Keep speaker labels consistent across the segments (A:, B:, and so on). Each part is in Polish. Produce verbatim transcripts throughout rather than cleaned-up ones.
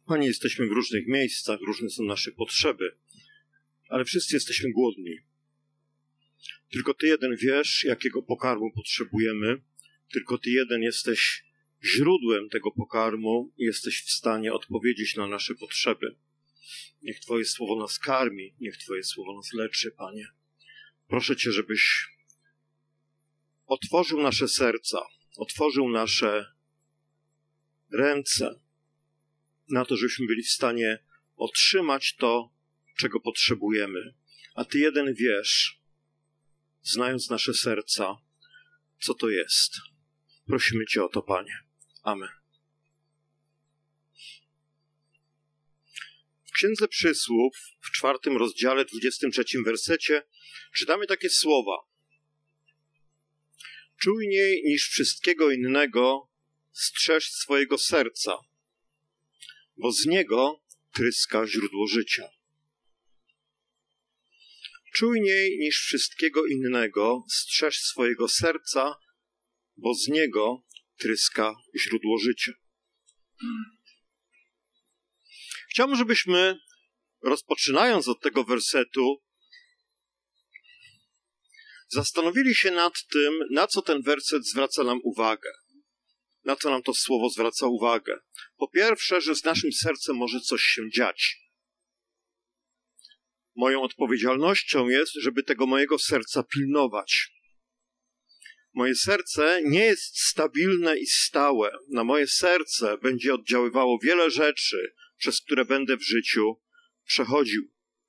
A: Panie, jesteśmy w różnych miejscach, różne są nasze potrzeby, ale wszyscy jesteśmy głodni. Tylko Ty jeden wiesz, jakiego pokarmu potrzebujemy. Tylko Ty jeden jesteś źródłem tego pokarmu i jesteś w stanie odpowiedzieć na nasze potrzeby. Niech Twoje słowo nas karmi, niech Twoje słowo nas leczy, Panie. Proszę Cię, żebyś otworzył nasze serca, otworzył nasze ręce na to, żebyśmy byli w stanie otrzymać to, czego potrzebujemy. A Ty jeden wiesz, znając nasze serca, co to jest. Prosimy Cię o to, Panie. Amen. W Księdze Przysłów, w czwartym rozdziale, dwudziestym trzecim wersecie, czytamy takie słowa. Czujniej niż wszystkiego innego strzeż swojego serca, bo z niego tryska źródło życia. Czujniej niż wszystkiego innego strzeż swojego serca, bo z niego tryska źródło życia. Chciałbym, żebyśmy, rozpoczynając od tego wersetu, zastanowili się nad tym, na co ten werset zwraca nam uwagę. Na co nam to słowo zwraca uwagę. Po pierwsze, że z naszym sercem może coś się dziać. Moją odpowiedzialnością jest, żeby tego mojego serca pilnować. Moje serce nie jest stabilne i stałe. Na moje serce będzie oddziaływało wiele rzeczy, przez które będę w życiu przechodził.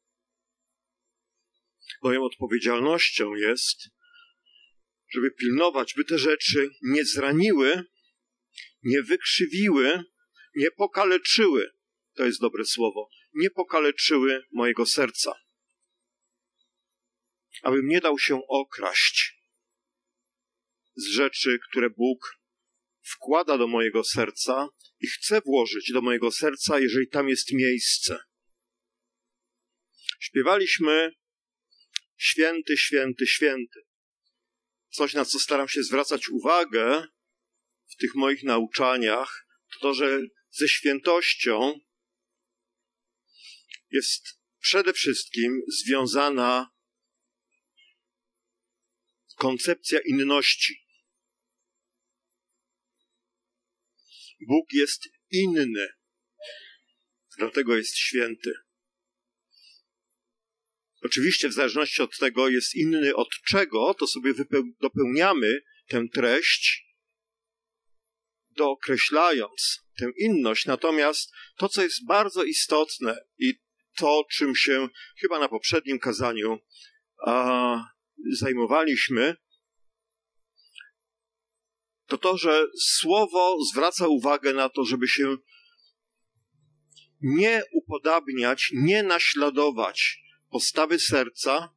A: Moją odpowiedzialnością jest, żeby pilnować, by te rzeczy nie zraniły, nie wykrzywiły, nie pokaleczyły, to jest dobre słowo, nie pokaleczyły mojego serca. Abym nie dał się okraść z rzeczy, które Bóg wkłada do mojego serca i chce włożyć do mojego serca, jeżeli tam jest miejsce. Śpiewaliśmy Święty, święty, święty. Coś, na co staram się zwracać uwagę w tych moich nauczaniach, to to, że ze świętością jest przede wszystkim związana koncepcja inności. Bóg jest inny, dlatego jest święty. Oczywiście w zależności od tego jest inny od czego, to sobie wypeł- dopełniamy tę treść, dookreślając tę inność. Natomiast to, co jest bardzo istotne i to, czym się chyba na poprzednim kazaniu a, zajmowaliśmy, to to, że Słowo zwraca uwagę na to, żeby się nie upodabniać, nie naśladować postawy serca,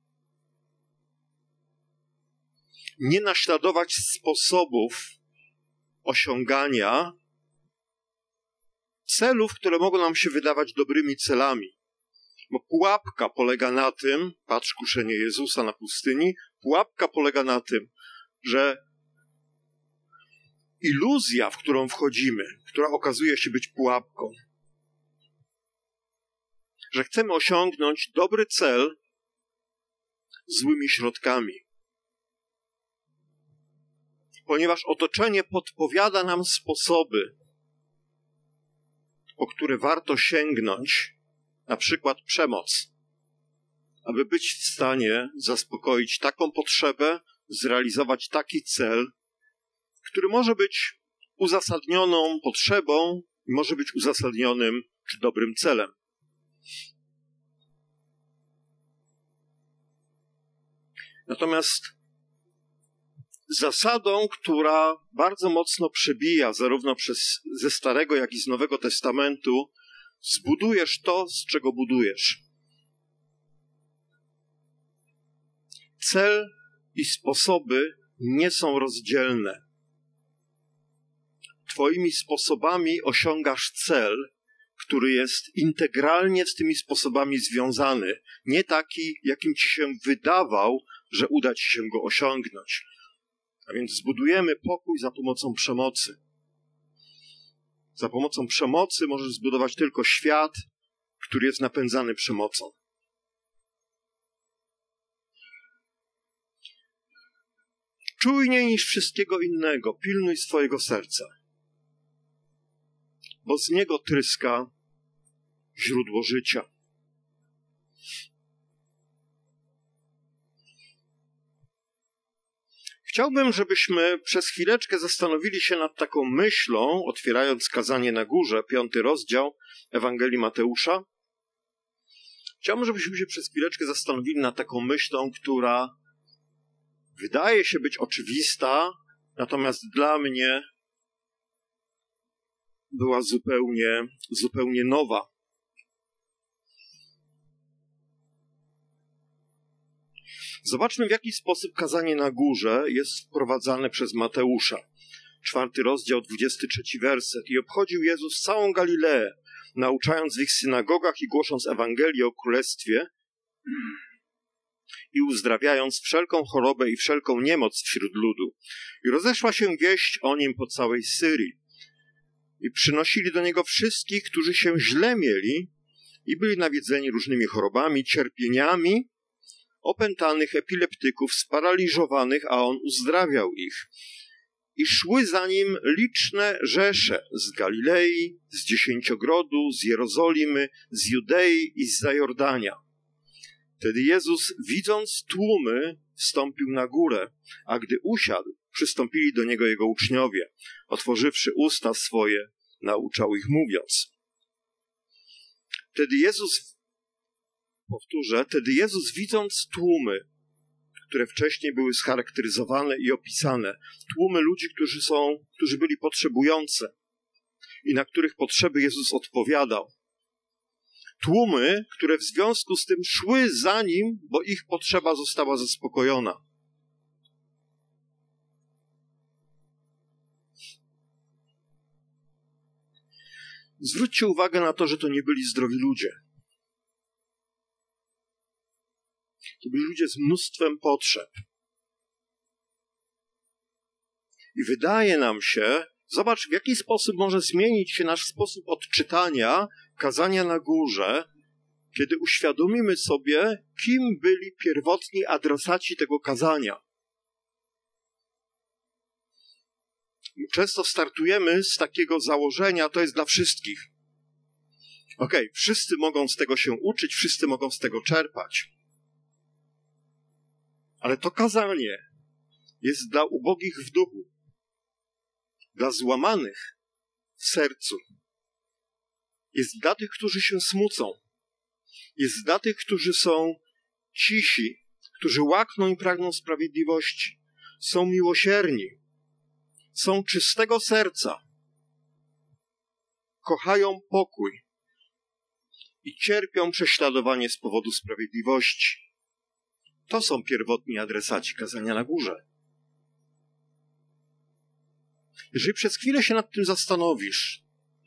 A: nie naśladować sposobów osiągania celów, które mogą nam się wydawać dobrymi celami. Bo pułapka polega na tym, patrz kuszenie Jezusa na pustyni, pułapka polega na tym, że iluzja, w którą wchodzimy, która okazuje się być pułapką, że chcemy osiągnąć dobry cel złymi środkami. Ponieważ otoczenie podpowiada nam sposoby, po które warto sięgnąć, na przykład przemoc, aby być w stanie zaspokoić taką potrzebę, zrealizować taki cel, który może być uzasadnioną potrzebą i może być uzasadnionym czy dobrym celem. Natomiast zasadą, która bardzo mocno przebija zarówno przez, ze Starego, jak i z Nowego Testamentu, zbudujesz to, z czego budujesz. Cel i sposoby nie są rozdzielne. Twoimi sposobami osiągasz cel, który jest integralnie z tymi sposobami związany. Nie taki, jakim ci się wydawał, że uda ci się go osiągnąć. A więc zbudujemy pokój za pomocą przemocy. Za pomocą przemocy możesz zbudować tylko świat, który jest napędzany przemocą. Czujniej niż wszystkiego innego pilnuj swojego serca, bo z niego tryska źródło życia. Chciałbym, żebyśmy przez chwileczkę zastanowili się nad taką myślą, otwierając Kazanie na Górze, piąty rozdział Ewangelii Mateusza. Chciałbym, żebyśmy się przez chwileczkę zastanowili nad taką myślą, która wydaje się być oczywista, natomiast dla mnie była zupełnie, zupełnie nowa. Zobaczmy, w jaki sposób Kazanie na Górze jest wprowadzane przez Mateusza. Czwarty rozdział, dwudziesty trzeci werset. I obchodził Jezus całą Galileę, nauczając w ich synagogach i głosząc Ewangelię o Królestwie i uzdrawiając wszelką chorobę i wszelką niemoc wśród ludu. I rozeszła się wieść o nim po całej Syrii. I przynosili do niego wszystkich, którzy się źle mieli i byli nawiedzeni różnymi chorobami, cierpieniami, opętanych, epileptyków, sparaliżowanych, a on uzdrawiał ich. I szły za nim liczne rzesze z Galilei, z Dziesięciogrodu, z Jerozolimy, z Judei i z Jordania. Wtedy Jezus, widząc tłumy, wstąpił na górę, a gdy usiadł, przystąpili do niego jego uczniowie. Otworzywszy usta swoje, nauczał ich mówiąc. Wtedy Jezus Powtórzę, wtedy Jezus, widząc tłumy, które wcześniej były scharakteryzowane i opisane, tłumy ludzi, którzy są, którzy byli potrzebujący i na których potrzeby Jezus odpowiadał. Tłumy, które w związku z tym szły za Nim, bo ich potrzeba została zaspokojona. Zwróćcie uwagę na to, że to nie byli zdrowi ludzie. To byli ludzie z mnóstwem potrzeb. I wydaje nam się, zobacz, w jaki sposób może zmienić się nasz sposób odczytania Kazania na Górze, kiedy uświadomimy sobie, kim byli pierwotni adresaci tego kazania. Często startujemy z takiego założenia, to jest dla wszystkich. Okej, okay, wszyscy mogą z tego się uczyć, wszyscy mogą z tego czerpać. Ale to kazanie jest dla ubogich w duchu, dla złamanych w sercu. Jest dla tych, którzy się smucą. Jest dla tych, którzy są cisi, którzy łakną i pragną sprawiedliwości. Są miłosierni. Są czystego serca. Kochają pokój i cierpią prześladowanie z powodu sprawiedliwości. To są pierwotni adresaci Kazania na Górze. Jeżeli przez chwilę się nad tym zastanowisz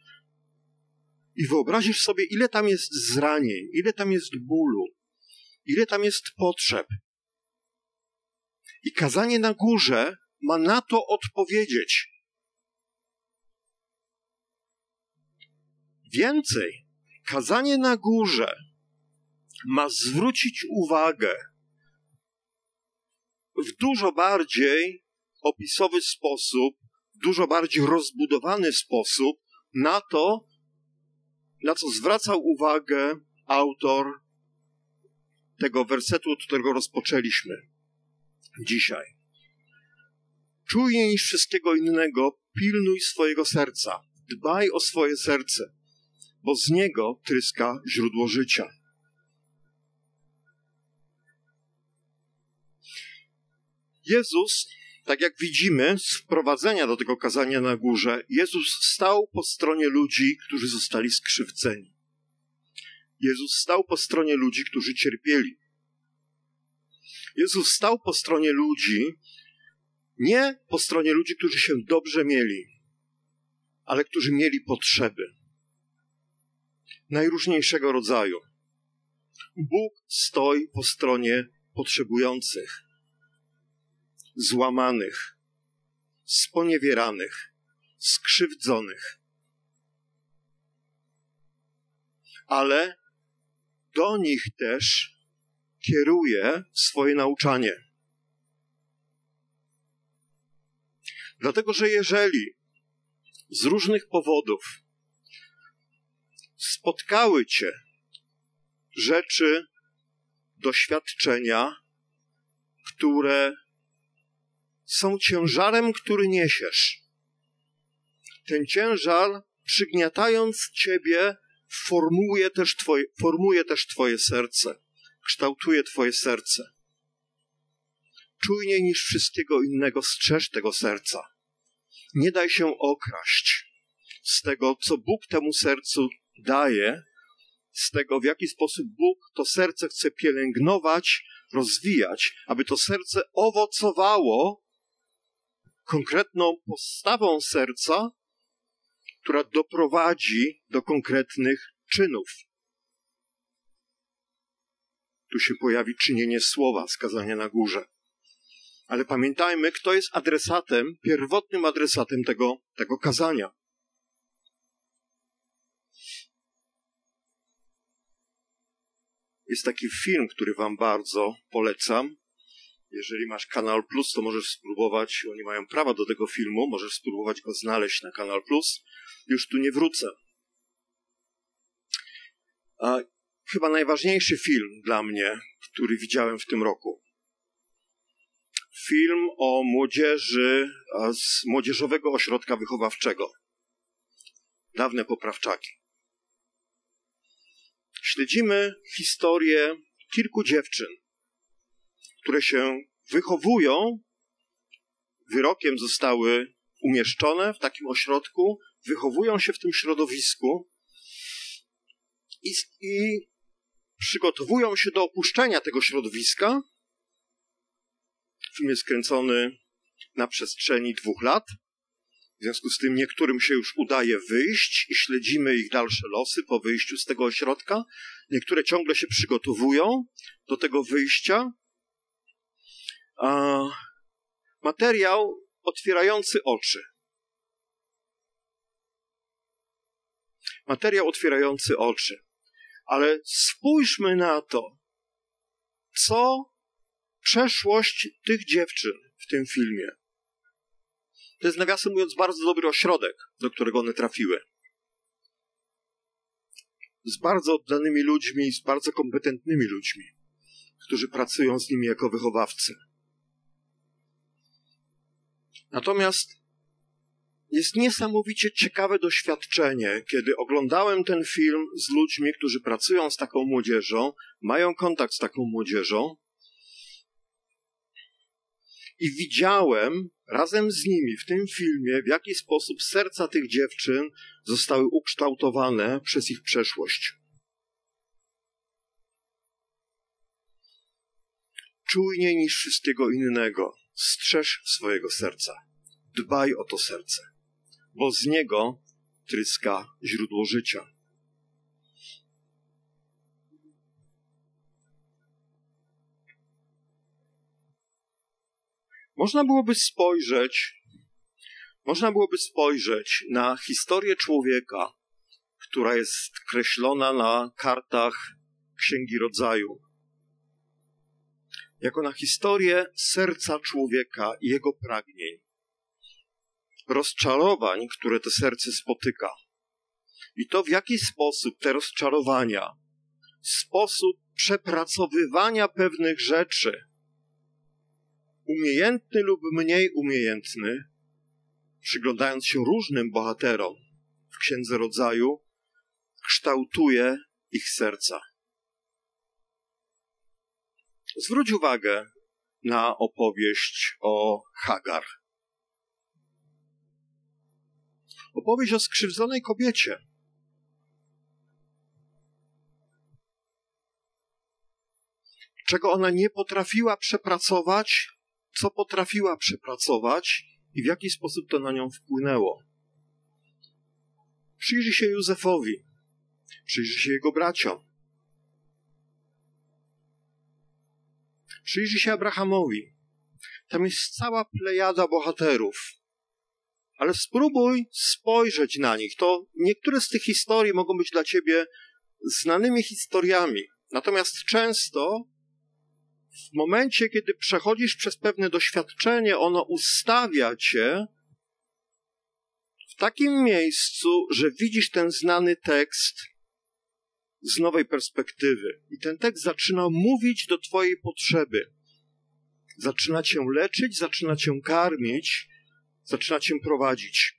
A: i wyobrazisz sobie, ile tam jest zranień, ile tam jest bólu, ile tam jest potrzeb, i Kazanie na Górze ma na to odpowiedzieć. Więcej, Kazanie na Górze ma zwrócić uwagę w dużo bardziej opisowy sposób, w dużo bardziej rozbudowany sposób na to, na co zwracał uwagę autor tego wersetu, od którego rozpoczęliśmy dzisiaj. Czujniej niż wszystkiego innego pilnuj swojego serca. Dbaj o swoje serce, bo z niego tryska źródło życia. Jezus, tak jak widzimy z wprowadzenia do tego kazania na górze, Jezus stał po stronie ludzi, którzy zostali skrzywdzeni. Jezus stał po stronie ludzi, którzy cierpieli. Jezus stał po stronie ludzi, nie po stronie ludzi, którzy się dobrze mieli, ale którzy mieli potrzeby najróżniejszego rodzaju. Bóg stoi po stronie potrzebujących, złamanych, sponiewieranych, skrzywdzonych. ale do nich też kieruje swoje nauczanie. Dlatego, że jeżeli z różnych powodów spotkały cię rzeczy, doświadczenia, które są ciężarem, który niesiesz, ten ciężar, przygniatając ciebie, formuje też twoje, formuje też twoje serce, kształtuje twoje serce. Czujniej niż wszystkiego innego strzeż tego serca. Nie daj się okraść z tego, co Bóg temu sercu daje, z tego, w jaki sposób Bóg to serce chce pielęgnować, rozwijać, aby to serce owocowało konkretną postawą serca, która doprowadzi do konkretnych czynów. Tu się pojawi czynienie słowa, skazanie na górze. Ale pamiętajmy, kto jest adresatem, pierwotnym adresatem tego, tego kazania. Jest taki film, który wam bardzo polecam. Jeżeli masz Kanal Plus, to możesz spróbować, oni mają prawa do tego filmu, możesz spróbować go znaleźć na Kanal Plus. Już tu nie wrócę. A chyba najważniejszy film dla mnie, który widziałem w tym roku. Film o młodzieży z Młodzieżowego Ośrodka Wychowawczego. Dawne poprawczaki. Śledzimy historię kilku dziewczyn, które się wychowują, wyrokiem zostały umieszczone w takim ośrodku, wychowują się w tym środowisku i, i przygotowują się do opuszczenia tego środowiska. Film jest kręcony na przestrzeni dwóch lat. W związku z tym niektórym się już udaje wyjść i śledzimy ich dalsze losy po wyjściu z tego ośrodka. Niektóre ciągle się przygotowują do tego wyjścia. A materiał otwierający oczy. Materiał otwierający oczy. Ale spójrzmy na to, co przeszłość tych dziewczyn w tym filmie. To jest, nawiasem mówiąc, bardzo dobry ośrodek, do którego one trafiły. Z bardzo oddanymi ludźmi, z bardzo kompetentnymi ludźmi, którzy pracują z nimi jako wychowawcy. Natomiast jest niesamowicie ciekawe doświadczenie, kiedy oglądałem ten film z ludźmi, którzy pracują z taką młodzieżą, mają kontakt z taką młodzieżą i widziałem razem z nimi w tym filmie, w jaki sposób serca tych dziewczyn zostały ukształtowane przez ich przeszłość. Czujniej niż wszystkiego innego strzeż swojego serca. Dbaj o to serce, bo z niego tryska źródło życia. Można byłoby spojrzeć, można byłoby spojrzeć na historię człowieka, która jest kreślona na kartach Księgi Rodzaju, jako na historię serca człowieka i jego pragnień, rozczarowań, które to serce spotyka. I to, w jaki sposób te rozczarowania, sposób przepracowywania pewnych rzeczy, umiejętny lub mniej umiejętny, przyglądając się różnym bohaterom w Księdze Rodzaju, kształtuje ich serca. Zwróć uwagę na opowieść o Hagar. Opowieść o skrzywdzonej kobiecie. Czego ona nie potrafiła przepracować, co potrafiła przepracować i w jaki sposób to na nią wpłynęło. Przyjrzyj się Józefowi, przyjrzyj się jego braciom, przyjrzyj się Abrahamowi. Tam jest cała plejada bohaterów. Ale spróbuj spojrzeć na nich. To niektóre z tych historii mogą być dla ciebie znanymi historiami. Natomiast często w momencie, kiedy przechodzisz przez pewne doświadczenie, ono ustawia cię w takim miejscu, że widzisz ten znany tekst z nowej perspektywy. I ten tekst zaczyna mówić do twojej potrzeby. Zaczyna cię leczyć, zaczyna cię karmić, zaczyna cię prowadzić.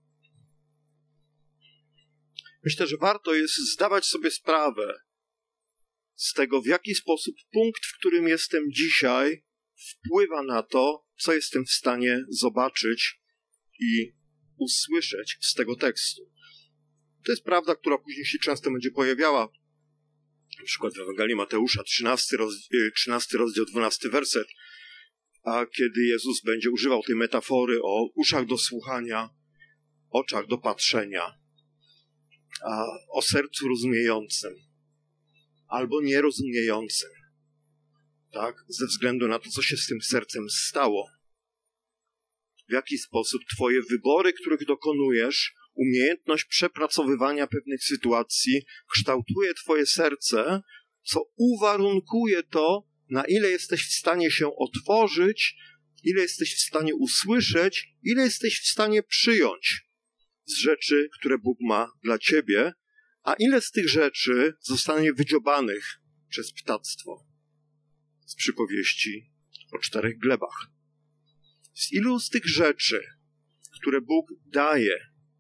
A: Myślę, że warto jest zdawać sobie sprawę z tego, w jaki sposób punkt, w którym jestem dzisiaj, wpływa na to, co jestem w stanie zobaczyć i usłyszeć z tego tekstu. To jest prawda, która później się często będzie pojawiała. Na przykład w Ewangelii Mateusza, trzynasty, roz, trzynasty rozdział, dwunasty werset, a kiedy Jezus będzie używał tej metafory o uszach do słuchania, oczach do patrzenia, a o sercu rozumiejącym albo nierozumiejącym, tak? Ze względu na to, co się z tym sercem stało. W jaki sposób twoje wybory, których dokonujesz, umiejętność przepracowywania pewnych sytuacji kształtuje twoje serce, co uwarunkuje to, na ile jesteś w stanie się otworzyć, ile jesteś w stanie usłyszeć, ile jesteś w stanie przyjąć z rzeczy, które Bóg ma dla ciebie, a ile z tych rzeczy zostanie wydziobanych przez ptactwo. Z przypowieści o czterech glebach. Z ilu z tych rzeczy, które Bóg daje,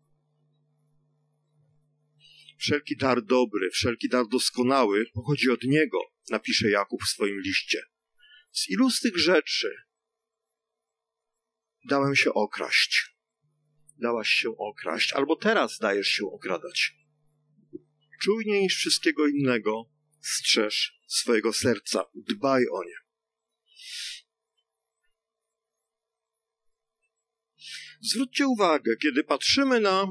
A: wszelki dar dobry, wszelki dar doskonały pochodzi od Niego, napisze Jakub w swoim liście. Z ilu z tych rzeczy dałem się okraść? Dałaś się okraść, albo teraz dajesz się okradać. Czujniej niż wszystkiego innego strzeż swojego serca, dbaj o nie. Zwróćcie uwagę, kiedy patrzymy na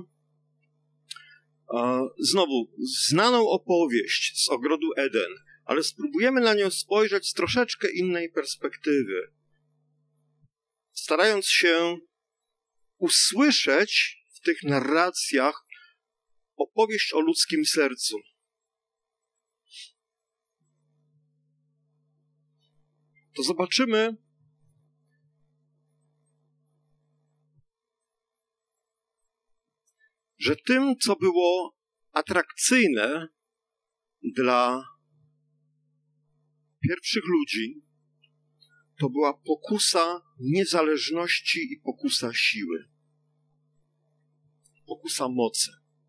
A: a, znowu znaną opowieść z ogrodu Eden, ale spróbujemy na nią spojrzeć z troszeczkę innej perspektywy, starając się usłyszeć w tych narracjach opowieść o ludzkim sercu. To zobaczymy, że tym, co było atrakcyjne dla pierwszych ludzi, to była pokusa niezależności i pokusa siły. Pokusa mocy.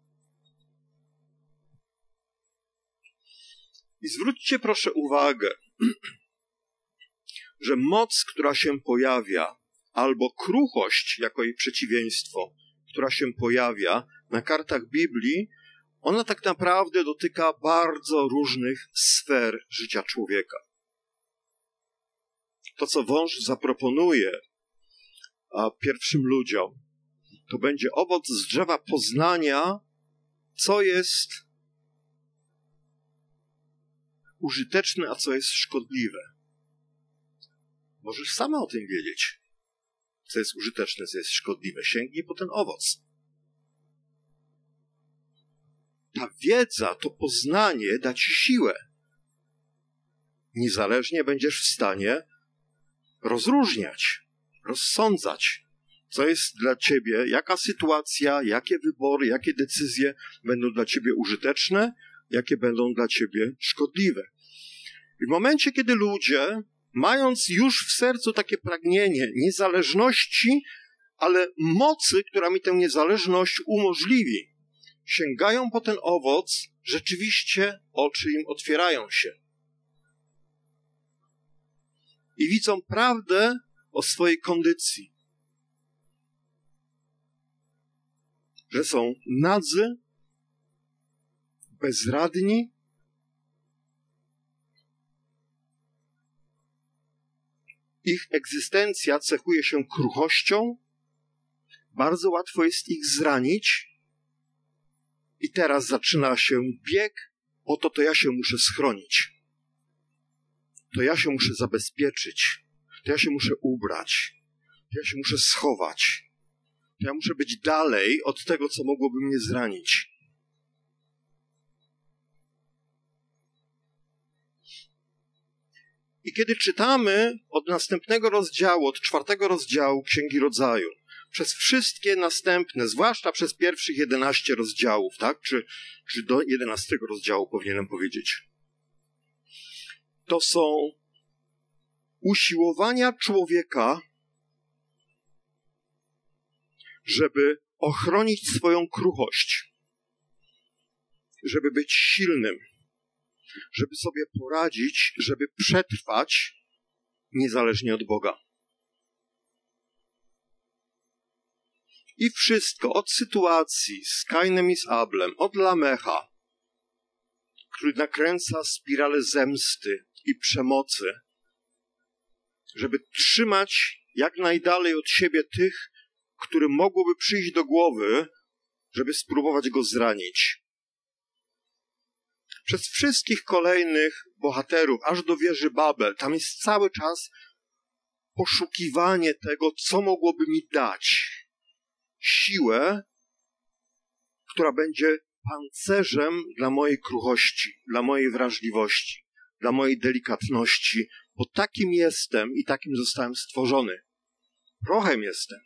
A: I zwróćcie proszę uwagę, że moc, która się pojawia, albo kruchość jako jej przeciwieństwo, która się pojawia na kartach Biblii, ona tak naprawdę dotyka bardzo różnych sfer życia człowieka. To, co wąż zaproponuje a pierwszym ludziom, to będzie owoc z drzewa poznania, co jest użyteczne, a co jest szkodliwe. Możesz sama o tym wiedzieć, co jest użyteczne, co jest szkodliwe. Sięgnij po ten owoc. Ta wiedza, to poznanie da ci siłę. Niezależnie będziesz w stanie rozróżniać, rozsądzać, co jest dla ciebie, jaka sytuacja, jakie wybory, jakie decyzje będą dla ciebie użyteczne, jakie będą dla ciebie szkodliwe. I w momencie, kiedy ludzie, mając już w sercu takie pragnienie niezależności, ale mocy, która mi tę niezależność umożliwi, sięgają po ten owoc, rzeczywiście oczy im otwierają się. I widzą prawdę o swojej kondycji. Że są nadzy, bezradni, ich egzystencja cechuje się kruchością, bardzo łatwo jest ich zranić i teraz zaczyna się bieg, po to to ja się muszę schronić. To ja się muszę zabezpieczyć, to ja się muszę ubrać, to ja się muszę schować, to ja muszę być dalej od tego, co mogłoby mnie zranić. I kiedy czytamy od następnego rozdziału, od czwartego rozdziału Księgi Rodzaju, przez wszystkie następne, zwłaszcza przez pierwszych jedenaście rozdziałów, tak? Czy, czy do jedenastego rozdziału powinienem powiedzieć, to są usiłowania człowieka, żeby ochronić swoją kruchość, żeby być silnym, żeby sobie poradzić, żeby przetrwać niezależnie od Boga. I wszystko, od sytuacji z Kainem i z Ablem, od Lamecha, który nakręca spiralę zemsty i przemocy, żeby trzymać jak najdalej od siebie tych, którym mogłoby przyjść do głowy, żeby spróbować go zranić. Przez wszystkich kolejnych bohaterów, aż do wieży Babel, tam jest cały czas poszukiwanie tego, co mogłoby mi dać siłę, która będzie pancerzem dla mojej kruchości, dla mojej wrażliwości, dla mojej delikatności, bo takim jestem i takim zostałem stworzony. Prochem jestem.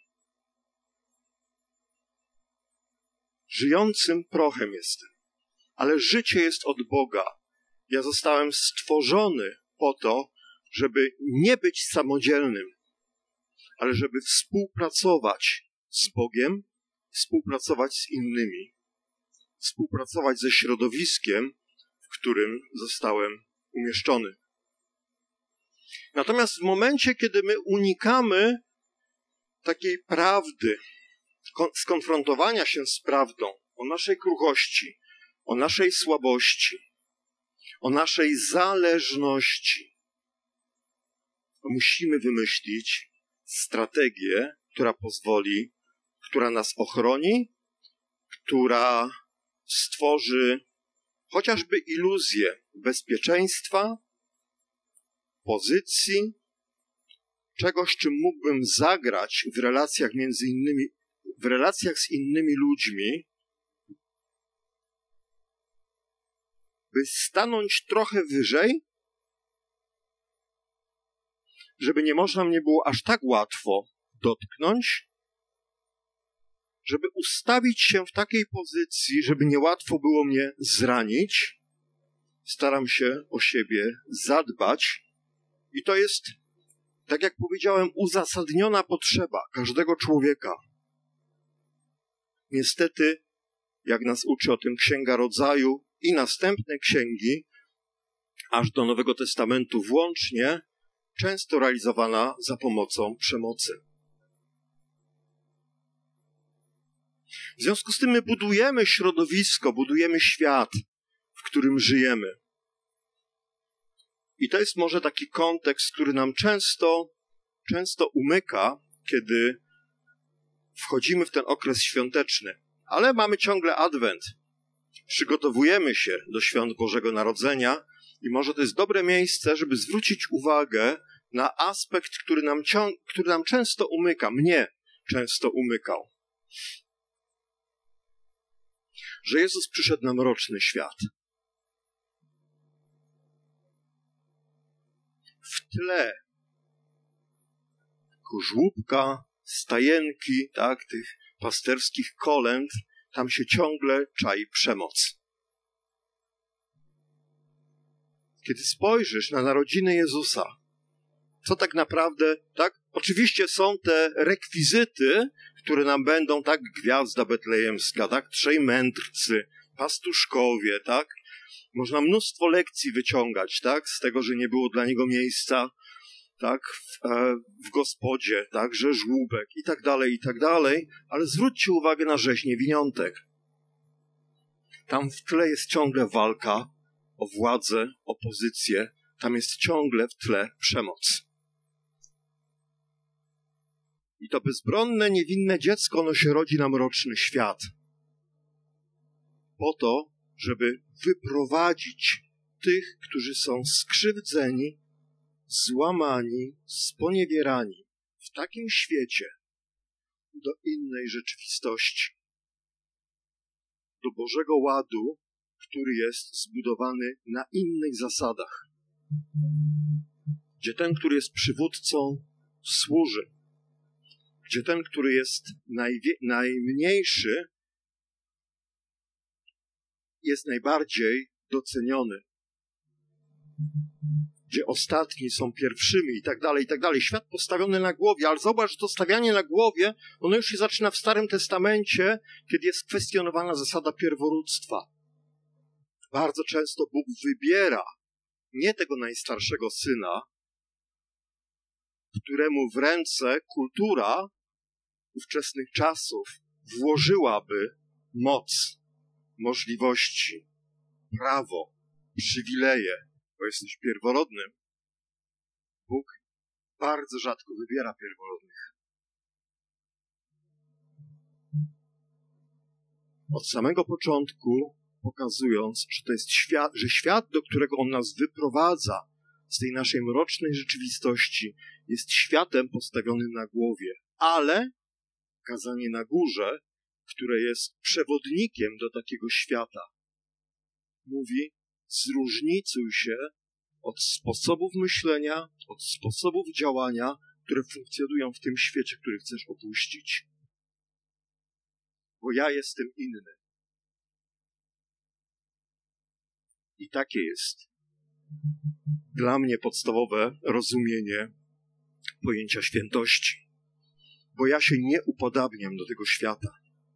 A: Żyjącym prochem jestem. Ale życie jest od Boga. Ja zostałem stworzony po to, żeby nie być samodzielnym, ale żeby współpracować z Bogiem, współpracować z innymi, współpracować ze środowiskiem, w którym zostałem umieszczony. Natomiast w momencie, kiedy my unikamy takiej prawdy, skonfrontowania się z prawdą o naszej kruchości, o naszej słabości, o naszej zależności, to musimy wymyślić strategię, która pozwoli, która nas ochroni, która stworzy chociażby iluzję bezpieczeństwa, pozycji, czegoś, czym mógłbym zagrać w relacjach między innymi, w relacjach z innymi ludźmi, by stanąć trochę wyżej, żeby nie można mnie było aż tak łatwo dotknąć, żeby ustawić się w takiej pozycji, żeby niełatwo było mnie zranić. Staram się o siebie zadbać i to jest, tak jak powiedziałem, uzasadniona potrzeba każdego człowieka. Niestety, jak nas uczy o tym Księga Rodzaju i następne księgi, aż do Nowego Testamentu włącznie, często realizowana za pomocą przemocy. W związku z tym my budujemy środowisko, budujemy świat, w którym żyjemy. I to jest może taki kontekst, który nam często, często umyka, kiedy wchodzimy w ten okres świąteczny. Ale mamy ciągle Adwent. Przygotowujemy się do świąt Bożego Narodzenia i może to jest dobre miejsce, żeby zwrócić uwagę na aspekt, który nam, ciąg, który nam często umyka, mnie często umykał. Że Jezus przyszedł na mroczny świat. W tle ku żłóbka, stajenki, tak, tych pasterskich kolęd, tam się ciągle czai przemoc. Kiedy spojrzysz na narodziny Jezusa, co tak naprawdę, tak, oczywiście są te rekwizyty, które nam będą, tak, gwiazda betlejemska, tak, trzej mędrcy, pastuszkowie, tak, można mnóstwo lekcji wyciągać, tak, z tego, że nie było dla niego miejsca, tak, w, e, w gospodzie, tak, że żłóbek i tak dalej, i tak dalej, ale zwróćcie uwagę na rzeźnię winiątek. Tam w tle jest ciągle walka o władzę, o pozycję, tam jest ciągle w tle przemoc. I to bezbronne, niewinne dziecko, ono się rodzi na mroczny świat. Po to, żeby wyprowadzić tych, którzy są skrzywdzeni, złamani, sponiewierani w takim świecie do innej rzeczywistości. Do Bożego ładu, który jest zbudowany na innych zasadach. gdzie ten, który jest przywódcą, służy, gdzie ten, który jest najwie- najmniejszy, jest najbardziej doceniony, gdzie ostatni są pierwszymi i tak dalej, i tak dalej. Świat postawiony na głowie, ale zobacz, że to stawianie na głowie, ono już się zaczyna w Starym Testamencie, kiedy jest kwestionowana zasada pierworództwa. Bardzo często Bóg wybiera nie tego najstarszego syna, któremu w ręce kultura ówczesnych czasów włożyłaby moc, możliwości, prawo, przywileje, bo jesteś pierworodnym. Bóg bardzo rzadko wybiera pierworodnych. Od samego początku pokazując, że to jest świat, że świat, do którego On nas wyprowadza z tej naszej mrocznej rzeczywistości, jest światem postawionym na głowie, ale kazanie na górze, które jest przewodnikiem do takiego świata, mówi: zróżnicuj się od sposobów myślenia, od sposobów działania, które funkcjonują w tym świecie, który chcesz opuścić. Bo ja jestem inny. I takie jest dla mnie podstawowe rozumienie pojęcia świętości. Bo ja się nie upodabniam do tego świata.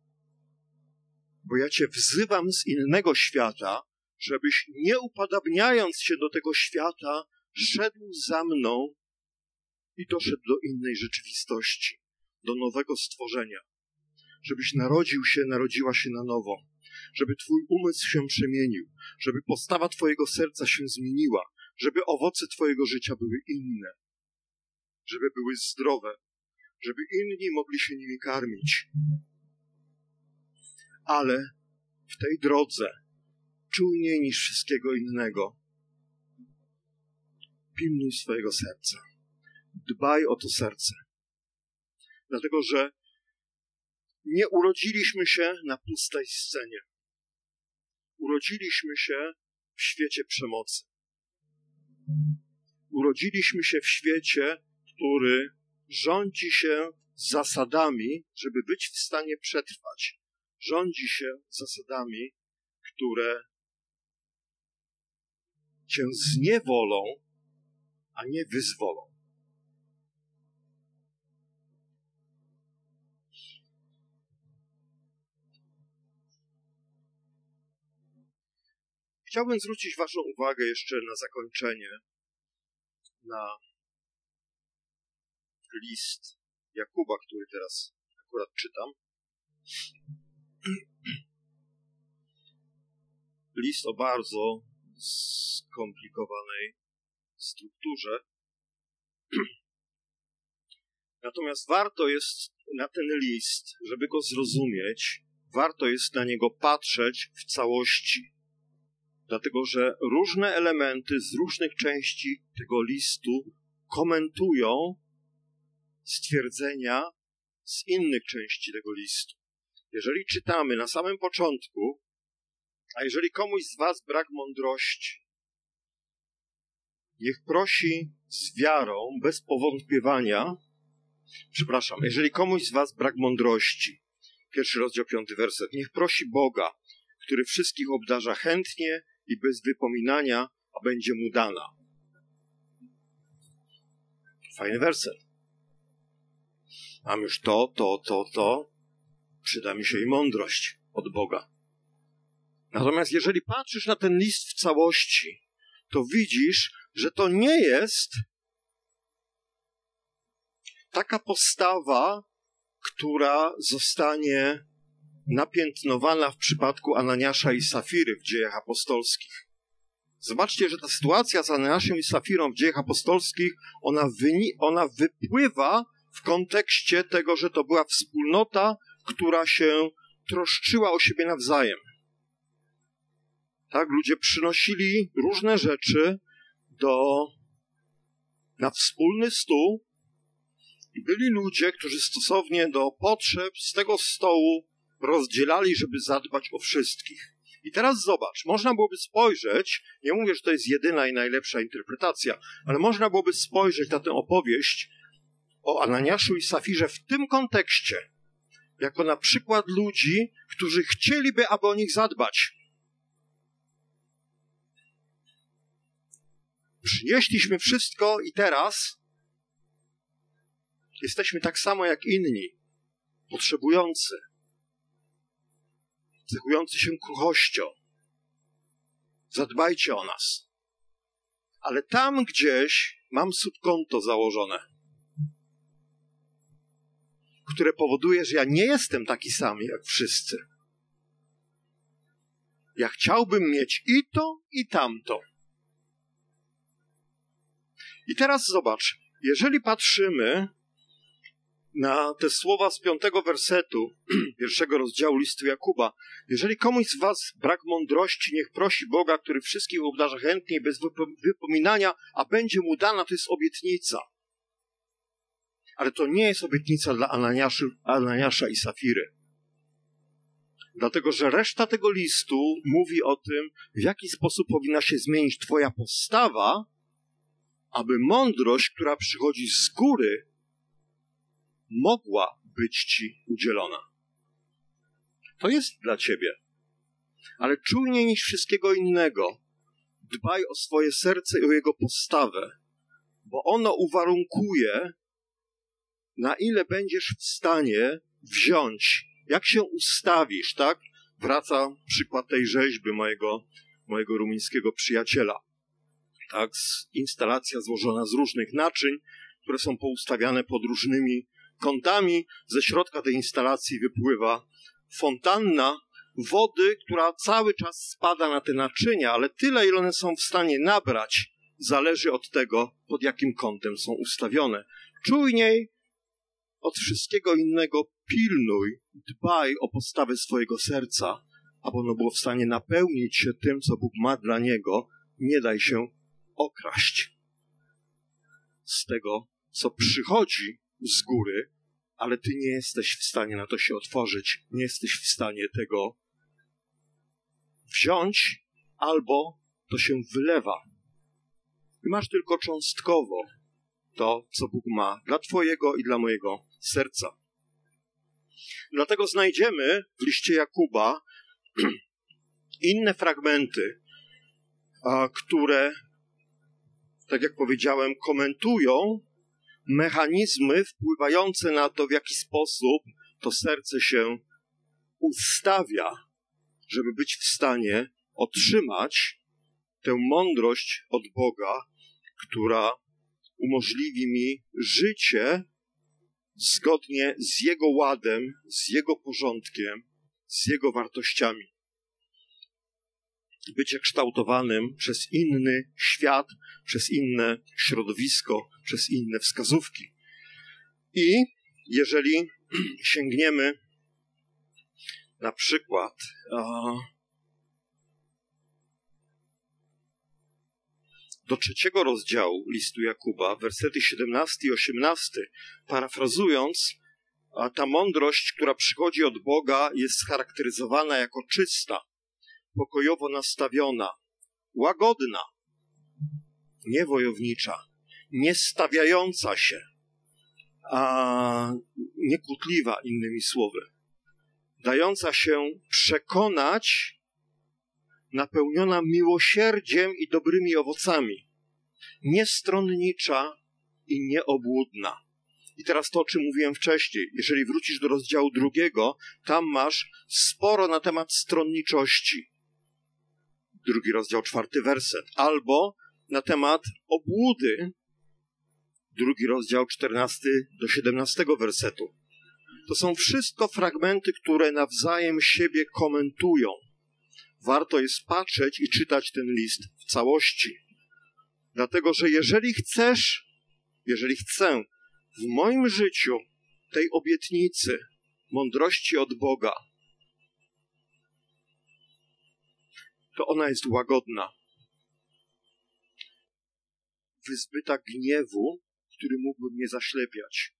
A: Bo ja Cię wzywam z innego świata, żebyś nie upodabniając się do tego świata, szedł za mną i doszedł do innej rzeczywistości, do nowego stworzenia. Żebyś narodził się, narodziła się na nowo. Żeby Twój umysł się przemienił, żeby postawa Twojego serca się zmieniła, żeby owoce Twojego życia były inne, żeby były zdrowe, żeby inni mogli się nimi karmić. Ale w tej drodze, czujniej niż wszystkiego innego, pilnuj swojego serca. Dbaj o to serce. Dlatego, że nie urodziliśmy się na pustej scenie. Urodziliśmy się w świecie przemocy. Urodziliśmy się w świecie, który rządzi się zasadami, żeby być w stanie przetrwać. Rządzi się zasadami, które cię zniewolą, a nie wyzwolą. Chciałbym zwrócić waszą uwagę jeszcze na zakończenie na list Jakuba, który teraz akurat czytam. List o bardzo skomplikowanej strukturze. Natomiast warto jest na ten list, żeby go zrozumieć, warto jest na niego patrzeć w całości. Dlatego, że różne elementy z różnych części tego listu komentują stwierdzenia z innych części tego listu. Jeżeli czytamy na samym początku, a jeżeli komuś z was brak mądrości, niech prosi z wiarą, bez powątpiewania, przepraszam, jeżeli komuś z was brak mądrości, pierwszy rozdział, piąty werset, niech prosi Boga, który wszystkich obdarza chętnie i bez wypominania, a będzie mu dana. Fajny werset. Mam już to, to, to, to. Przyda mi się i mądrość od Boga. Natomiast jeżeli patrzysz na ten list w całości, to widzisz, że to nie jest taka postawa, która zostanie napiętnowana w przypadku Ananiasza i Safiry w Dziejach Apostolskich. Zobaczcie, że ta sytuacja z Ananiaszem i Safirą w Dziejach Apostolskich, ona, wyni- ona wypływa w kontekście tego, że to była wspólnota, która się troszczyła o siebie nawzajem. Tak, ludzie przynosili różne rzeczy do, na wspólny stół i byli ludzie, którzy stosownie do potrzeb z tego stołu rozdzielali, żeby zadbać o wszystkich. I teraz zobacz, można byłoby spojrzeć, nie mówię, że to jest jedyna i najlepsza interpretacja, ale można byłoby spojrzeć na tę opowieść o Ananiaszu i Safirze w tym kontekście, jako na przykład ludzi, którzy chcieliby, aby o nich zadbać. Przynieśliśmy wszystko i teraz jesteśmy tak samo jak inni, potrzebujący, cechujący się kruchością. Zadbajcie o nas. Ale tam gdzieś mam subkonto założone, które powoduje, że ja nie jestem taki sam jak wszyscy. Ja chciałbym mieć i to, i tamto. I teraz zobacz, jeżeli patrzymy na te słowa z piątego wersetu pierwszego rozdziału listu Jakuba, jeżeli komuś z was brak mądrości, niech prosi Boga, który wszystkich obdarza chętnie i bez wypominania, a będzie mu dana, to jest obietnica. Ale to nie jest obietnica dla Ananiasza, Ananiasza i Safiry. Dlatego, że reszta tego listu mówi o tym, w jaki sposób powinna się zmienić twoja postawa, aby mądrość, która przychodzi z góry, mogła być ci udzielona. To jest dla ciebie. Ale czujniej niż wszystkiego innego dbaj o swoje serce i o jego postawę, bo ono uwarunkuje, na ile będziesz w stanie wziąć, jak się ustawisz, tak? Wraca przykład tej rzeźby mojego, mojego rumuńskiego przyjaciela. Tak? Instalacja złożona z różnych naczyń, które są poustawiane pod różnymi kątami. Ze środka tej instalacji wypływa fontanna wody, która cały czas spada na te naczynia, ale tyle, ile one są w stanie nabrać, zależy od tego, pod jakim kątem są ustawione. Czujniej od wszystkiego innego pilnuj, dbaj o postawę swojego serca, aby ono było w stanie napełnić się tym, co Bóg ma dla niego. Nie daj się okraść z tego, co przychodzi z góry, ale ty nie jesteś w stanie na to się otworzyć, nie jesteś w stanie tego wziąć, albo to się wylewa. I masz tylko cząstkowo to, co Bóg ma dla twojego i dla mojego serca. Dlatego znajdziemy w liście Jakuba inne fragmenty, a, które, tak jak powiedziałem, komentują mechanizmy wpływające na to, w jaki sposób to serce się ustawia, żeby być w stanie otrzymać tę mądrość od Boga, która umożliwi mi życie zgodnie z Jego ładem, z Jego porządkiem, z Jego wartościami. Bycie kształtowanym przez inny świat, przez inne środowisko, przez inne wskazówki. I jeżeli sięgniemy na przykład a, do trzeciego rozdziału listu Jakuba, wersety siedemnasty i osiemnasty, parafrazując, a ta mądrość, która przychodzi od Boga, jest scharakteryzowana jako czysta, pokojowo nastawiona, łagodna, niewojownicza, nie stawiająca się, a niekłótliwa, innymi słowy, dająca się przekonać, napełniona miłosierdziem i dobrymi owocami, niestronnicza i nieobłudna. I teraz to, o czym mówiłem wcześniej. Jeżeli wrócisz do rozdziału drugiego, tam masz sporo na temat stronniczości. Drugi rozdział, czwarty werset. Albo na temat obłudy. Drugi rozdział, czternasty do siedemnastego wersetu. To są wszystko fragmenty, które nawzajem siebie komentują. Warto jest patrzeć i czytać ten list w całości. Dlatego, że jeżeli chcesz, jeżeli chcę w moim życiu tej obietnicy, mądrości od Boga, to ona jest łagodna. Wyzbyta gniewu, który mógłby mnie zaślepiać.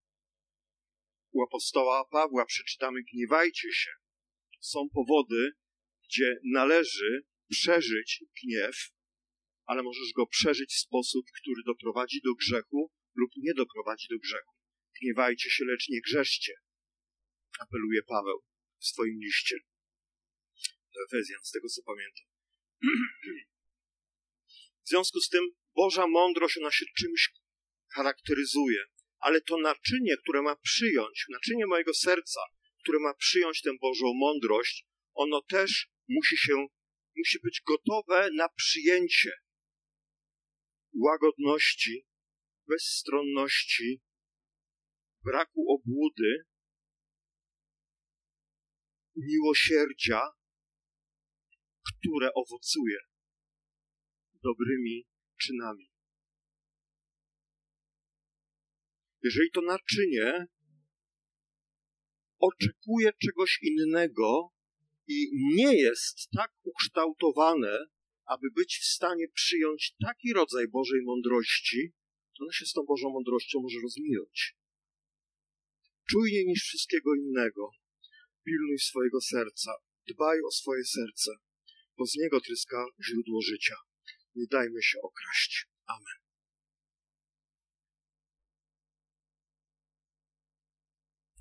A: U apostoła Pawła przeczytamy: gniewajcie się. Są powody, gdzie należy przeżyć gniew, ale możesz go przeżyć w sposób, który doprowadzi do grzechu lub nie doprowadzi do grzechu. Gniewajcie się, lecz nie grzeszcie, apeluje Paweł w swoim liście do Efezjan, z tego co pamiętam. W związku z tym Boża mądrość, ona się czymś charakteryzuje, ale to naczynie, które ma przyjąć, naczynie mojego serca, które ma przyjąć tę Bożą mądrość, ono też musi się, musi być gotowe na przyjęcie łagodności, bezstronności, braku obłudy, miłosierdzia, które owocuje dobrymi czynami. Jeżeli to naczynie oczekuje czegoś innego i nie jest tak ukształtowane, aby być w stanie przyjąć taki rodzaj Bożej mądrości, to ona się z tą Bożą mądrością może rozminąć. Czujniej niż wszystkiego innego, pilnuj swojego serca, dbaj o swoje serce, bo z niego tryska źródło życia. Nie dajmy się okraść. Amen.